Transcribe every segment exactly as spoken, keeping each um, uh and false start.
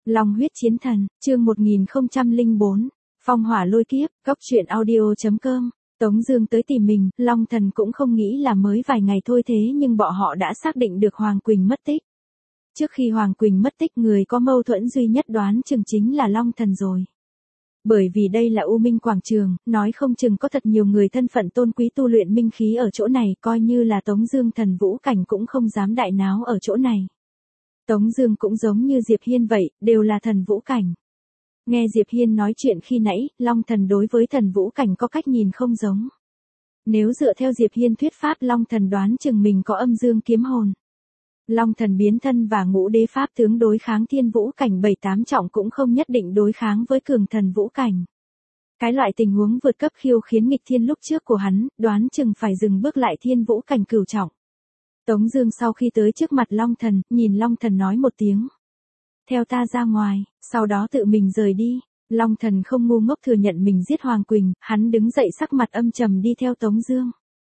Long huyết chiến thần, chương một nghìn không trăm lẻ bốn, phong hỏa lôi kiếp, cốc truyện audio chấm com. Tống Dương tới tìm mình, Long Thần cũng không nghĩ là mới vài ngày thôi thế nhưng bọn họ đã xác định được Hoàng Quỳnh mất tích. Trước khi Hoàng Quỳnh mất tích người có mâu thuẫn duy nhất đoán chừng chính là Long Thần rồi. Bởi vì đây là U Minh Quảng Trường, nói không chừng có thật nhiều người thân phận tôn quý tu luyện minh khí ở chỗ này, coi như là Tống Dương thần vũ cảnh cũng không dám đại náo ở chỗ này. Tống Dương cũng giống như Diệp Hiên vậy, đều là thần vũ cảnh. Nghe Diệp Hiên nói chuyện khi nãy, Long Thần đối với thần vũ cảnh có cách nhìn không giống. Nếu dựa theo Diệp Hiên thuyết pháp, Long Thần đoán chừng mình có âm dương kiếm hồn. Long Thần biến thân và ngũ đế pháp tướng đối kháng thiên vũ cảnh bảy tám trọng cũng không nhất định đối kháng với cường thần vũ cảnh. Cái loại tình huống vượt cấp khiêu khiến nghịch thiên lúc trước của hắn, đoán chừng phải dừng bước lại thiên vũ cảnh cửu trọng. Tống Dương sau khi tới trước mặt Long Thần, nhìn Long Thần nói một tiếng. Theo ta ra ngoài, sau đó tự mình rời đi. Long Thần không ngu ngốc thừa nhận mình giết Hoàng Quỳnh, hắn đứng dậy sắc mặt âm trầm đi theo Tống Dương.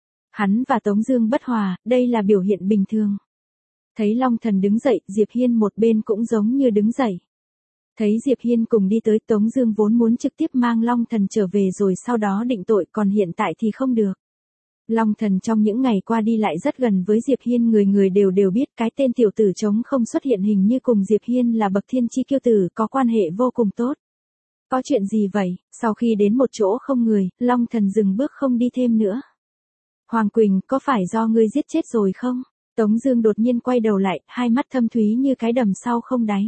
Hắn và Tống Dương bất hòa, đây là biểu hiện bình thường. Thấy Long Thần đứng dậy, Diệp Hiên một bên cũng giống như đứng dậy. Thấy Diệp Hiên cùng đi tới, Tống Dương vốn muốn trực tiếp mang Long Thần trở về rồi sau đó định tội, còn hiện tại thì không được. Long Thần trong những ngày qua đi lại rất gần với Diệp Hiên, người người đều đều biết cái tên tiểu tử trống không xuất hiện hình như cùng Diệp Hiên là bậc thiên chi kiêu tử, có quan hệ vô cùng tốt. Có chuyện gì vậy? Sau khi đến một chỗ không người, Long Thần dừng bước không đi thêm nữa. Hoàng Quỳnh, có phải do ngươi giết chết rồi không? Tống Dương đột nhiên quay đầu lại, hai mắt thâm thúy như cái đầm sau không đáy.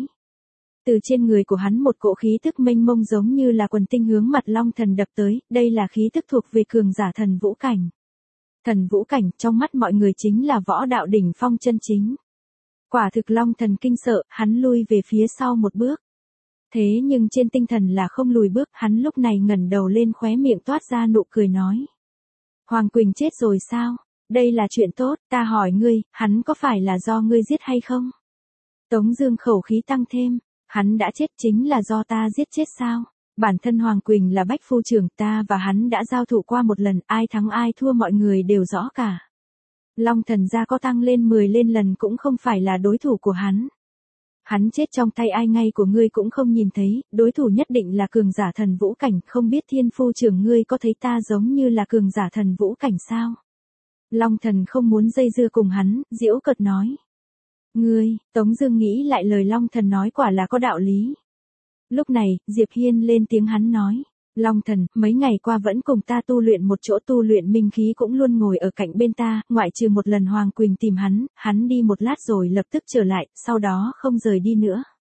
Từ trên người của hắn một cỗ khí tức mênh mông giống như là quần tinh hướng mặt Long Thần đập tới, đây là khí tức thuộc về cường giả thần vũ cảnh. Thần vũ cảnh trong mắt mọi người chính là võ đạo đỉnh phong chân chính. Quả thực Long Thần kinh sợ, hắn lui về phía sau một bước. Thế nhưng trên tinh thần là không lùi bước, hắn lúc này ngẩng đầu lên, khóe miệng toát ra nụ cười nói. Hoàng Quỳnh chết rồi sao? Đây là chuyện tốt, ta hỏi ngươi, hắn có phải là do ngươi giết hay không? Tống Dương khẩu khí tăng thêm, hắn đã chết chính là do ta giết chết sao? Bản thân Hoàng Quỳnh là bách phu trưởng, ta và hắn đã giao thủ qua một lần, ai thắng ai thua mọi người đều rõ cả. Long Thần gia có tăng lên mười lên lần cũng không phải là đối thủ của hắn. Hắn chết trong tay ai ngay của ngươi cũng không nhìn thấy, đối thủ nhất định là cường giả thần vũ cảnh, không biết thiên phu trưởng ngươi có thấy ta giống như là cường giả thần vũ cảnh sao? Long Thần không muốn dây dưa cùng hắn, giễu cợt nói. Ngươi, Tống Dương nghĩ lại lời Long Thần nói quả là có đạo lý. Lúc này, Diệp Hiên lên tiếng, hắn nói. Long Thần, mấy ngày qua vẫn cùng ta tu luyện một chỗ, tu luyện minh khí cũng luôn ngồi ở cạnh bên ta, ngoại trừ một lần Hoàng Quỳnh tìm hắn, hắn đi một lát rồi lập tức trở lại, sau đó không rời đi nữa.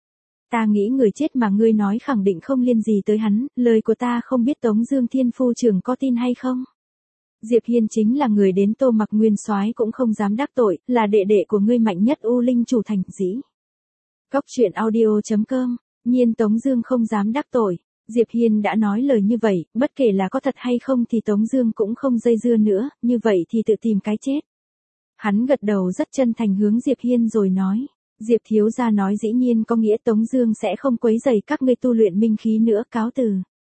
Ta nghĩ người chết mà ngươi nói khẳng định không liên gì tới hắn, lời của ta không biết Tống Dương thiên phu trưởng có tin hay không? Diệp Hiên chính là người đến Tô Mặc Nguyên Soái cũng không dám đắc tội, là đệ đệ của ngươi mạnh nhất U Linh chủ thành dĩ. Cốc truyện audio chấm com. Nhiên Tống Dương không dám đắc tội. Diệp Hiên đã nói lời như vậy, bất kể là có thật hay không thì Tống Dương cũng không dây dưa nữa, như vậy thì tự tìm cái chết. Hắn gật đầu rất chân thành hướng Diệp Hiên rồi nói. Diệp thiếu gia nói dĩ nhiên có nghĩa Tống Dương sẽ không quấy rầy các ngươi tu luyện minh khí nữa, cáo từ.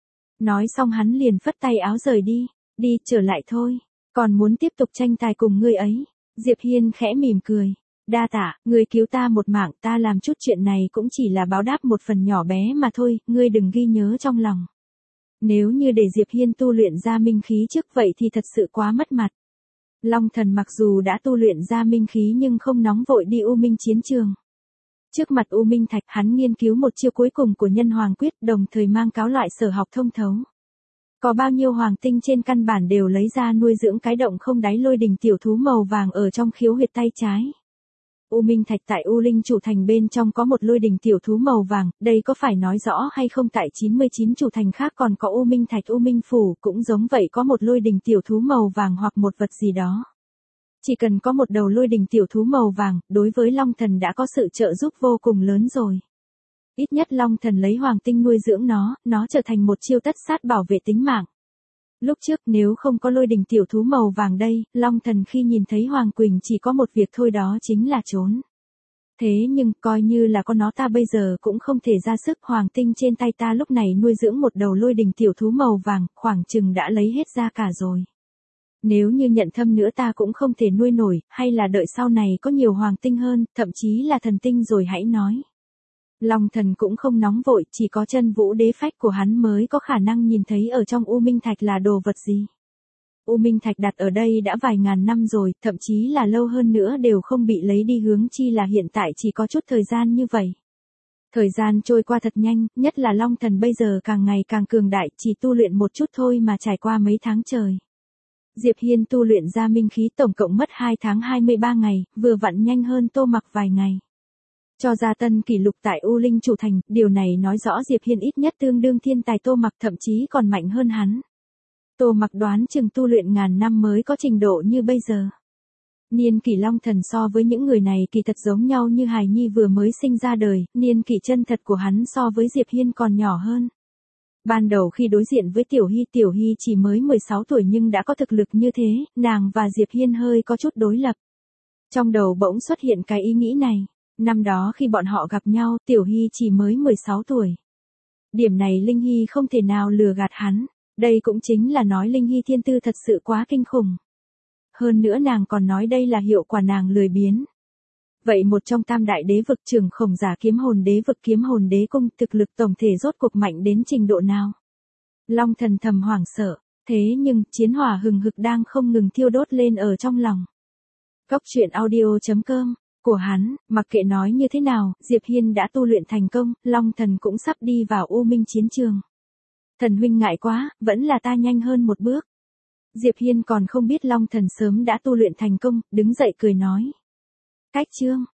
Nói xong hắn liền phất tay áo rời đi. Đi, trở lại thôi. Còn muốn tiếp tục tranh tài cùng ngươi ấy. Diệp Hiên khẽ mỉm cười. Đa tạ, ngươi cứu ta một mạng, ta làm chút chuyện này cũng chỉ là báo đáp một phần nhỏ bé mà thôi, ngươi đừng ghi nhớ trong lòng. Nếu như để Diệp Hiên tu luyện ra minh khí trước vậy thì thật sự quá mất mặt. Long Thần mặc dù đã tu luyện ra minh khí nhưng không nóng vội đi U Minh chiến trường. Trước mặt U Minh Thạch, hắn nghiên cứu một chiêu cuối cùng của Nhân Hoàng Quyết, đồng thời mang cáo loại sở học thông thấu. Có bao nhiêu hoàng tinh trên căn bản đều lấy ra nuôi dưỡng cái động không đáy lôi đình tiểu thú màu vàng ở trong khiếu huyệt tay trái. U Minh Thạch tại U Linh chủ thành bên trong có một lôi đình tiểu thú màu vàng, đây có phải nói rõ hay không? Tại chín mươi chín chủ thành khác còn có U Minh Thạch U Minh Phủ, cũng giống vậy có một lôi đình tiểu thú màu vàng hoặc một vật gì đó. Chỉ cần có một đầu lôi đình tiểu thú màu vàng, đối với Long Thần đã có sự trợ giúp vô cùng lớn rồi. Ít nhất Long Thần lấy hoàng tinh nuôi dưỡng nó, nó trở thành một chiêu tất sát bảo vệ tính mạng. Lúc trước nếu không có lôi đình tiểu thú màu vàng đây, Long Thần khi nhìn thấy Hoàng Quỳnh chỉ có một việc thôi, đó chính là trốn. Thế nhưng coi như là có nó ta bây giờ cũng không thể ra sức, hoàng tinh trên tay ta lúc này nuôi dưỡng một đầu lôi đình tiểu thú màu vàng, khoảng chừng đã lấy hết ra cả rồi. Nếu như nhận thâm nữa ta cũng không thể nuôi nổi, hay là đợi sau này có nhiều hoàng tinh hơn, thậm chí là thần tinh rồi hãy nói. Long Thần cũng không nóng vội, chỉ có chân vũ đế phách của hắn mới có khả năng nhìn thấy ở trong U Minh Thạch là đồ vật gì. U Minh Thạch đặt ở đây đã vài ngàn năm rồi, thậm chí là lâu hơn nữa đều không bị lấy đi, hướng chi là hiện tại chỉ có chút thời gian như vậy. Thời gian trôi qua thật nhanh, nhất là Long Thần bây giờ càng ngày càng cường đại, chỉ tu luyện một chút thôi mà trải qua mấy tháng trời. Diệp Hiên tu luyện ra minh khí tổng cộng mất hai tháng hai mươi ba ngày, vừa vặn nhanh hơn Tô Mặc vài ngày. Cho ra tân kỷ lục tại U Linh Chủ Thành, điều này nói rõ Diệp Hiên ít nhất tương đương thiên tài Tô Mặc, thậm chí còn mạnh hơn hắn. Tô Mặc đoán chừng tu luyện ngàn năm mới có trình độ như bây giờ. Niên kỷ Long Thần so với những người này kỳ thật giống nhau như hài nhi vừa mới sinh ra đời, niên kỷ chân thật của hắn so với Diệp Hiên còn nhỏ hơn. Ban đầu khi đối diện với Tiểu Hy, Tiểu Hy chỉ mới mười sáu tuổi nhưng đã có thực lực như thế, nàng và Diệp Hiên hơi có chút đối lập. Trong đầu bỗng xuất hiện cái ý nghĩ này, năm đó khi bọn họ gặp nhau, Tiểu Hy chỉ mới mười sáu tuổi. Điểm này Linh Hy không thể nào lừa gạt hắn, đây cũng chính là nói Linh Hy thiên tư thật sự quá kinh khủng. Hơn nữa nàng còn nói đây là hiệu quả nàng lười biếng. Vậy một trong tam đại đế vực Trường Khổng Giả Kiếm Hồn Đế vực Kiếm Hồn Đế cung, thực lực tổng thể rốt cuộc mạnh đến trình độ nào? Long Thần thầm hoảng sợ, thế nhưng chiến hỏa hừng hực đang không ngừng thiêu đốt lên ở trong lòng. Góc truyện audio chấm com của hắn, mặc kệ nói như thế nào, Diệp Hiên đã tu luyện thành công, Long Thần cũng sắp đi vào U Minh chiến trường. Thần huynh ngại quá, vẫn là ta nhanh hơn một bước. Diệp Hiên còn không biết Long Thần sớm đã tu luyện thành công, đứng dậy cười nói. Cách chương